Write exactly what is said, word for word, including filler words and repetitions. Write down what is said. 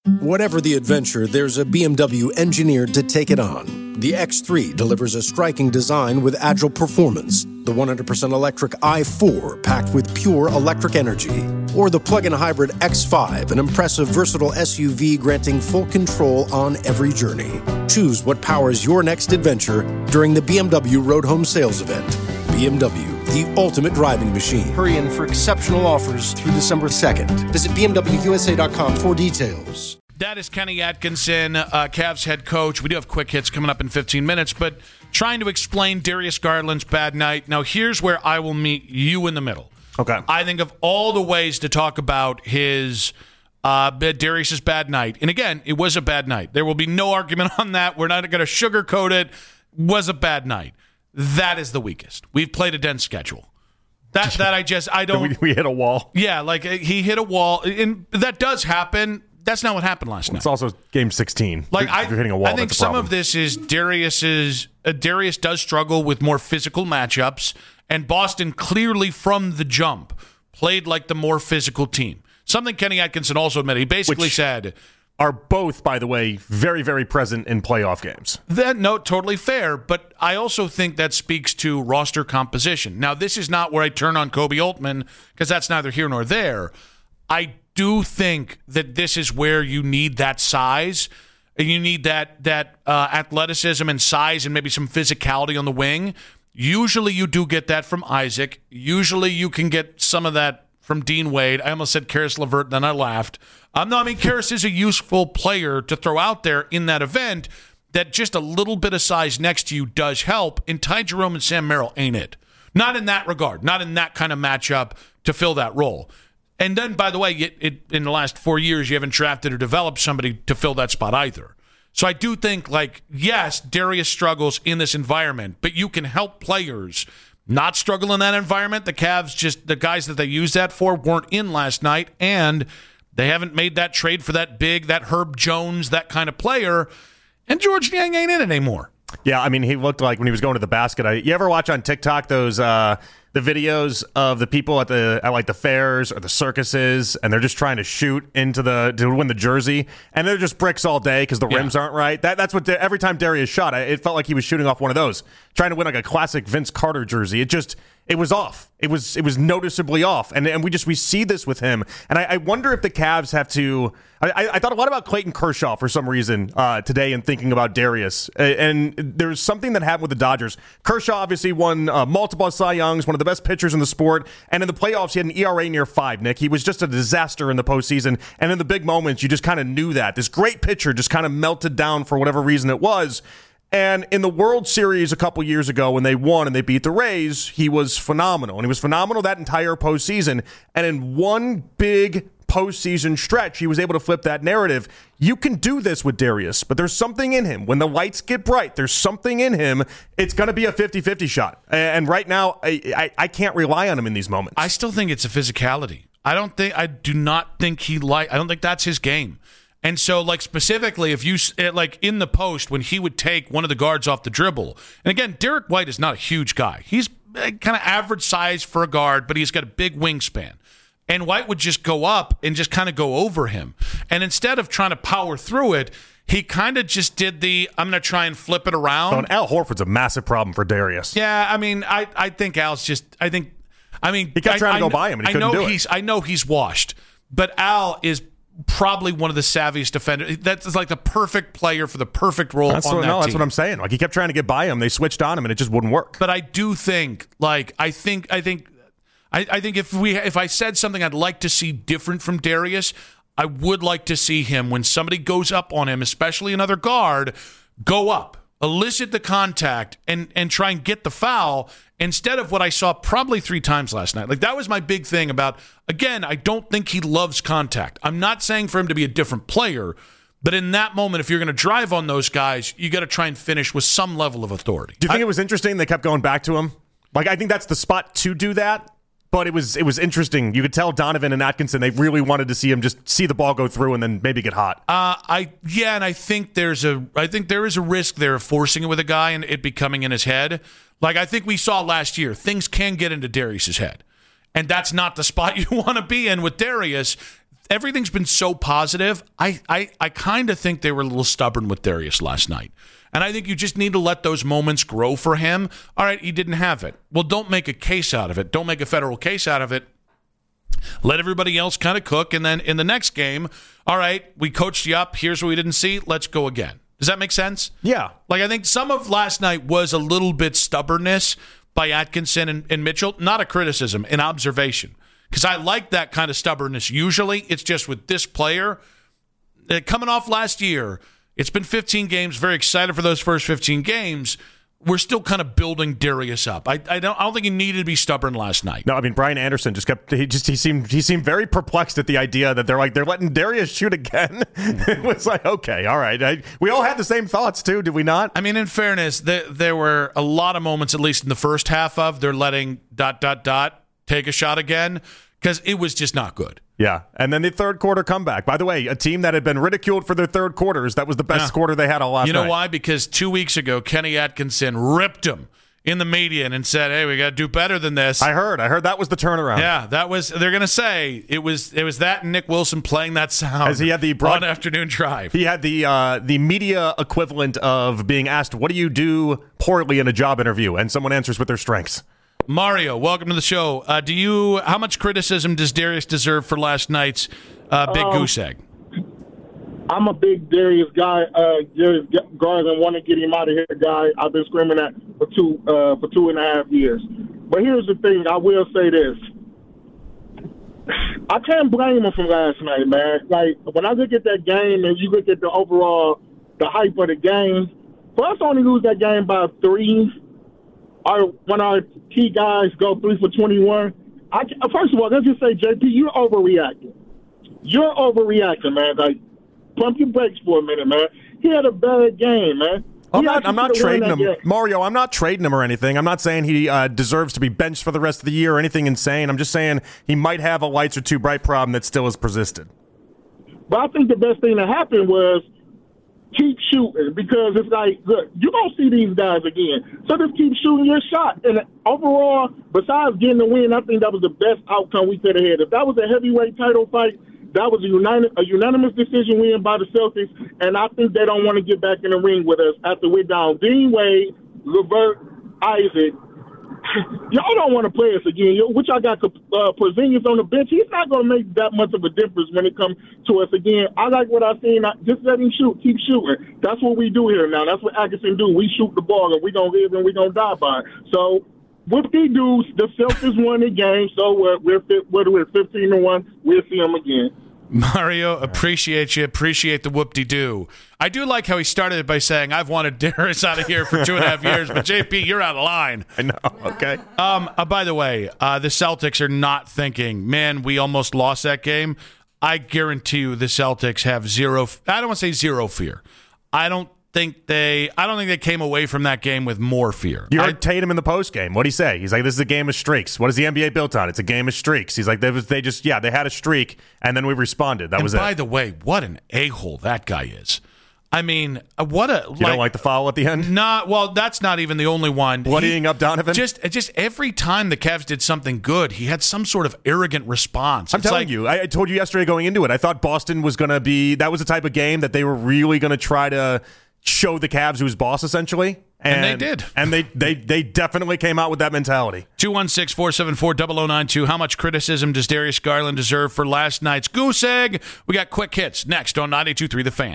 Whatever the adventure, there's a B M W engineered to take it on. The X three delivers a striking design with agile performance. The one hundred percent electric i four packed with pure electric energy. Or the plug-in hybrid X five, an impressive versatile S U V granting full control on every journey. Choose what powers your next adventure during the B M W Road Home Sales Event. B M W, the ultimate driving machine. Hurry in for exceptional offers through December second. Visit B M W U S A dot com for details. That is Kenny Atkinson, uh, Cavs head coach. We do have quick hits coming up in fifteen minutes, but trying to explain Darius Garland's bad night. Now, here's where I will meet you in the middle. Okay. I think of all the ways to talk about his uh, Darius's bad night. And again, it was a bad night. There will be no argument on that. We're not going to sugarcoat it. Was a bad night. That is the weakest. We've played a dense schedule. That that I just I don't. we, we hit a wall. Yeah, like he hit a wall, and that does happen. That's not what happened last night. It's also game sixteen. Like you're, I, you're hitting a wall. I think that's a some problem. of this is Darius's. Uh, Darius does struggle with more physical matchups, and Boston clearly from the jump played like the more physical team. Something Kenny Atkinson also admitted. He basically Which said, are both, by the way, very, very present in playoff games. That no, totally fair, but I also think that speaks to roster composition. Now, this is not where I turn on Kobe Altman because that's neither here nor there. I do think that this is where you need that size. You need that that uh, athleticism and size and maybe some physicality on the wing. Usually you do get that from Isaac. Usually you can get some of that from Dean Wade. I almost said Karis LeVert, then I laughed. Um, no, I mean, Karis is a useful player to throw out there in that event that just a little bit of size next to you does help, and Ty Jerome and Sam Merrill ain't it. Not in that regard. Not in that kind of matchup to fill that role. And then, by the way, it, it, in the last four years, you haven't drafted or developed somebody to fill that spot either. So I do think, like, yes, Darius struggles in this environment, but you can help players not struggle in that environment. The Cavs, just the guys that they used that for, weren't in last night, and they haven't made that trade for that big, that Herb Jones, that kind of player, and George Niang ain't in it anymore. Yeah, I mean, he looked like when he was going to the basket. I, you ever watch on TikTok those uh, the videos of the people at the at like the fairs or the circuses, and they're just trying to shoot into the to win the jersey, and they're just bricks all day because the yeah. rims aren't right. That that's what every time Darius shot, it felt like he was shooting off one of those, trying to win like a classic Vince Carter jersey. It just it was off. It was it was noticeably off, and and we just we see this with him, and I, I wonder if the Cavs have to. I, I thought a lot about Clayton Kershaw for some reason uh, today in thinking about Darius. And there's something that happened with the Dodgers. Kershaw obviously won uh, multiple Cy Youngs, one of the best pitchers in the sport. And in the playoffs, he had an E R A near five, Nick. He was just a disaster in the postseason. And in the big moments, you just kind of knew that. This great pitcher just kind of melted down for whatever reason it was. And in the World Series a couple years ago when they won and they beat the Rays, he was phenomenal. And he was phenomenal that entire postseason. And in one big postseason stretch, he was able to flip that narrative. You can do this with Darius, but there's something in him. When the lights get bright, there's something in him. It's going to be a fifty-fifty shot. And right now, I, I, I can't rely on him in these moments. I still think it's a physicality. I don't think, I do not think he like, I don't think that's his game. And so, like, specifically, if you, like, in the post, when he would take one of the guards off the dribble, and again, Derek White is not a huge guy. He's kind of average size for a guard, but he's got a big wingspan. And White would just go up and just kind of go over him. And instead of trying to power through it, he kind of just did the, I'm going to try and flip it around. So, and Al Horford's a massive problem for Darius. Yeah, I mean, I, I think Al's just, I think, I mean. He kept I, trying to I, go by him and he I couldn't know do he's, it. I know he's washed, but Al is probably one of the savviest defenders. That's like the perfect player for the perfect role that's on what, that no, team. That's what I'm saying. Like, he kept trying to get by him. They switched on him and it just wouldn't work. But I do think, like, I think, I think, I, I think if we if I said something I'd like to see different from Darius, I would like to see him when somebody goes up on him, especially another guard, go up, elicit the contact, and and try and get the foul instead of what I saw probably three times last night. Like, that was my big thing about, again, I don't think he loves contact. I'm not saying for him to be a different player, but in that moment, if you're going to drive on those guys, you got to try and finish with some level of authority. Do you think I, it was interesting they kept going back to him? Like, I think that's the spot to do that. But it was it was interesting. You could tell Donovan and Atkinson, they really wanted to see him just see the ball go through and then maybe get hot. Uh, I yeah, and I think there's a I think there is a risk there of forcing it with a guy and it becoming in his head. Like I think we saw last year, things can get into Darius's head, and that's not the spot you want to be in with Darius. everything's been so positive. I, I, I kind of think they were a little stubborn with Darius last night. And I think you just need to let those moments grow for him. All right, he didn't have it. Well, don't make a case out of it. Don't make a federal case out of it. Let everybody else kind of cook. And then in the next game, all right, we coached you up. Here's what we didn't see. Let's go again. Does that make sense? Yeah. Like, I think some of last night was a little bit stubbornness by Atkinson and, and Mitchell. Not a criticism, an observation. Because I like that kind of stubbornness usually. It's just with this player, uh, coming off last year, it's been fifteen games, very excited for those first fifteen games. We're still kind of building Darius up. I, I don't I don't think he needed to be stubborn last night. No, I mean Brian Anderson just kept he just he seemed he seemed very perplexed at the idea that they're like they're letting Darius shoot again. It was like, okay, all right. I, we all had the same thoughts too, did we not? I mean, in fairness, there, there were a lot of moments, at least in the first half of they're letting dot dot dot take a shot again because it was just not good. Yeah, and then the third quarter comeback. By the way, a team that had been ridiculed for their third quarters, that was the best yeah. quarter they had all last night. You know night. why? Because two weeks ago, Kenny Atkinson ripped him in the media and said, hey, we got to do better than this. I heard. I heard that was the turnaround. Yeah, that was, they're going to say, it was it was that and Nick Wilson playing that sound As he had the broad, on Afternoon Drive. He had the uh, the media equivalent of being asked, what do you do poorly in a job interview? And someone answers with their strengths. Mario, welcome to the show. Uh, do you? How much criticism does Darius deserve for last night's uh, big um, goose egg? I'm a big Darius guy. Uh, Darius Garland, want to get him out of here guy. I've been screaming that for two uh, for two and a half years. But here's the thing. I will say this. I can't blame him from last night, man. Like, when I look at that game and you look at the overall, the hype of the game, for us to only lose that game by three, Our, when our key guys go three for twenty-one, I, first of all, let's just say, J P, you're overreacting. You're overreacting, man. Like, pump your brakes for a minute, man. He had a bad game, man. I'm not, I'm not trading him. Game. Mario, I'm not trading him or anything. I'm not saying he uh, deserves to be benched for the rest of the year or anything insane. I'm just saying he might have a lights are too bright problem that still has persisted. But I think the best thing that happened was keep shooting, because it's like, look, you're going to see these guys again. So just keep shooting your shot. And overall, besides getting the win, I think that was the best outcome we could have had. If that was a heavyweight title fight, that was a, uni- a unanimous decision win by the Celtics, and I think they don't want to get back in the ring with us after we're down Dean Wade, Levert, Isaac. Y'all don't want to play us again, which I got uh, Porzingis on the bench. He's not going to make that much of a difference when it comes to us again. I like what I've seen. Just let him shoot. Keep shooting. That's what we do here now. That's what Atkinson do. We shoot the ball, and we're going to live and we're going to die by it. So, whoop-de doos, the Celtics won the game, so we're, we're, what are we, fifteen to one. We'll see them again. Mario, appreciate you. Appreciate the whoop-de-doo. I do like how he started it by saying, I've wanted Darius out of here for two and a half years, but J P, you're out of line. I know, okay. Um. Uh, by the way, uh, the Celtics are not thinking, man, we almost lost that game. I guarantee you the Celtics have zero, I don't want to say zero fear. I don't think they, I don't think they came away from that game with more fear. You heard I, Tatum in the post game. What'd he say? He's like, this is a game of streaks. What is the N B A built on? It's a game of streaks. He's like, they, was, they just, yeah, they had a streak, and then we responded. That and was by it. By the way, what an a-hole that guy is. I mean, what a... You like, don't like the foul at the end? Not, well, that's not even the only one. Bloodying he, up Donovan? Just just every time the Cavs did something good, he had some sort of arrogant response. I'm it's telling like, you, I, I told you yesterday going into it, I thought Boston was going to be... That was the type of game that they were really going to try to show the Cavs who's boss, essentially. And, and they did. And they, they they definitely came out with that mentality. two one six, four seven four, zero zero nine two. How much criticism does Darius Garland deserve for last night's goose egg? We got quick hits next on ninety-two point three The Fan.